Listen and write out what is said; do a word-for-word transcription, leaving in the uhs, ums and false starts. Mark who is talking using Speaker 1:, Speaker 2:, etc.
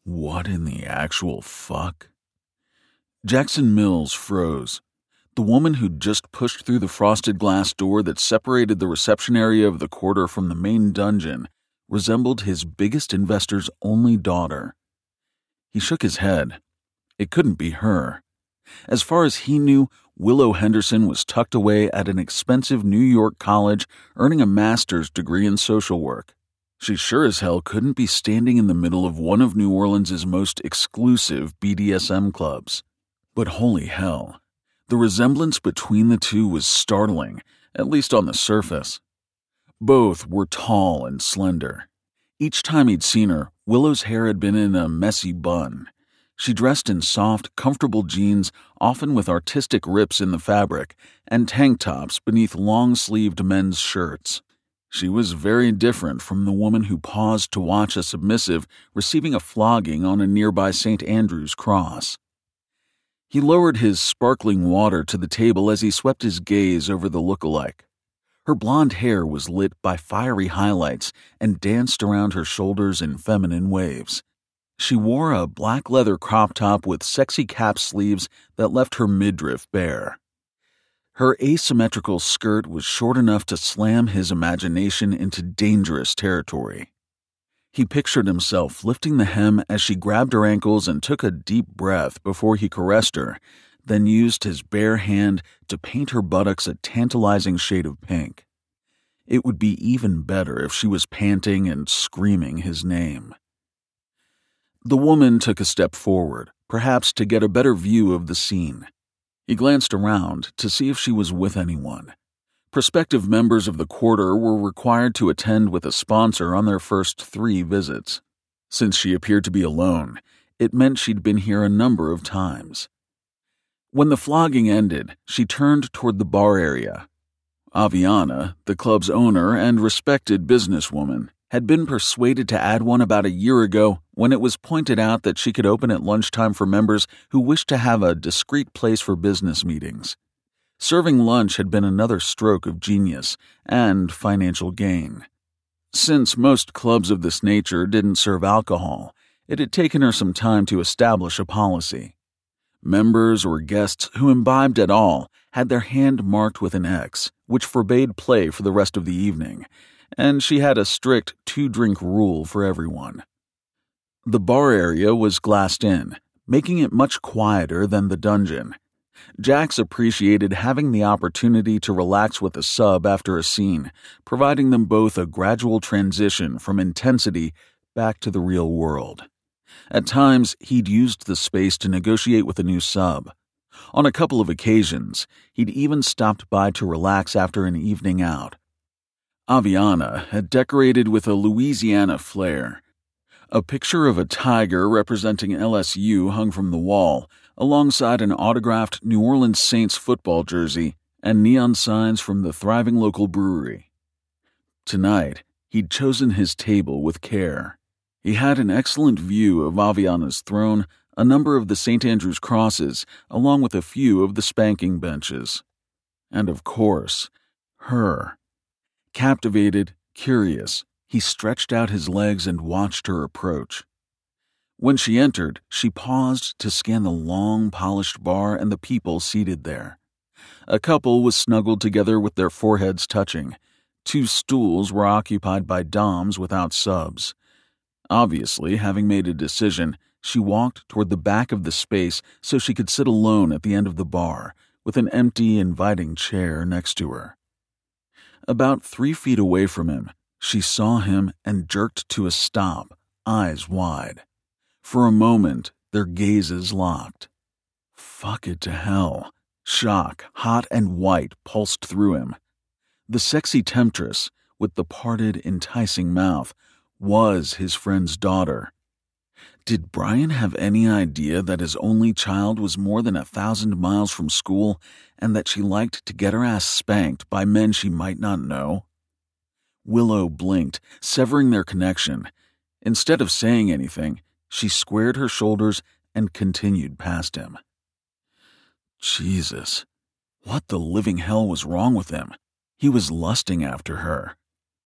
Speaker 1: What in the actual fuck? Jackson Mills froze. The woman who'd just pushed through the frosted glass door that separated the reception area of the quarter from the main dungeon resembled his biggest investor's only daughter. He shook his head. It couldn't be her. As far as he knew, Willow Henderson was tucked away at an expensive New York college earning a master's degree in social work. She sure as hell couldn't be standing in the middle of one of New Orleans' most exclusive B D S M clubs. But holy hell, the resemblance between the two was startling, at least on the surface. Both were tall and slender. Each time he'd seen her, Willow's hair had been in a messy bun. She dressed in soft, comfortable jeans, often with artistic rips in the fabric, and tank tops beneath long-sleeved men's shirts. She was very different from the woman who paused to watch a submissive receiving a flogging on a nearby Saint Andrew's cross. He lowered his sparkling water to the table as he swept his gaze over the look-alike. Her blonde hair was lit by fiery highlights and danced around her shoulders in feminine waves. She wore a black leather crop top with sexy cap sleeves that left her midriff bare. Her asymmetrical skirt was short enough to slam his imagination into dangerous territory. He pictured himself lifting the hem as she grabbed her ankles and took a deep breath before he caressed her, then used his bare hand to paint her buttocks a tantalizing shade of pink. It would be even better if she was panting and screaming his name. The woman took a step forward, perhaps to get a better view of the scene. He glanced around to see if she was with anyone. Prospective members of the quarter were required to attend with a sponsor on their first three visits. Since she appeared to be alone, it meant she'd been here a number of times. When the flogging ended, she turned toward the bar area. Aviana, the club's owner and respected businesswoman, had been persuaded to add one about a year ago when it was pointed out that she could open at lunchtime for members who wished to have a discreet place for business meetings. Serving lunch had been another stroke of genius and financial gain. Since most clubs of this nature didn't serve alcohol, it had taken her some time to establish a policy. Members or guests who imbibed at all had their hand marked with an X, which forbade play for the rest of the evening, and she had a strict two-drink rule for everyone. The bar area was glassed in, making it much quieter than the dungeon. Jax appreciated having the opportunity to relax with a sub after a scene, providing them both a gradual transition from intensity back to the real world. At times, he'd used the space to negotiate with a new sub. On a couple of occasions, he'd even stopped by to relax after an evening out. Aviana had decorated with a Louisiana flair. A picture of a tiger representing L S U hung from the wall, alongside an autographed New Orleans Saints football jersey and neon signs from the thriving local brewery. Tonight, he'd chosen his table with care. He had an excellent view of Aviana's throne, a number of the Saint Andrew's crosses, along with a few of the spanking benches. And of course, her. Captivated, curious, he stretched out his legs and watched her approach. When she entered, she paused to scan the long, polished bar and the people seated there. A couple was snuggled together with their foreheads touching. Two stools were occupied by doms without subs. Obviously, having made a decision, she walked toward the back of the space so she could sit alone at the end of the bar, with an empty, inviting chair next to her. About three feet away from him, she saw him and jerked to a stop, eyes wide. For a moment, their gazes locked. Fuck it to hell. Shock, hot and white, pulsed through him. The sexy temptress, with the parted, enticing mouth, was his friend's daughter. Did Brian have any idea that his only child was more than a thousand miles from school and that she liked to get her ass spanked by men she might not know? Willow blinked, severing their connection. Instead of saying anything, she squared her shoulders and continued past him. Jesus, what the living hell was wrong with him? He was lusting after her.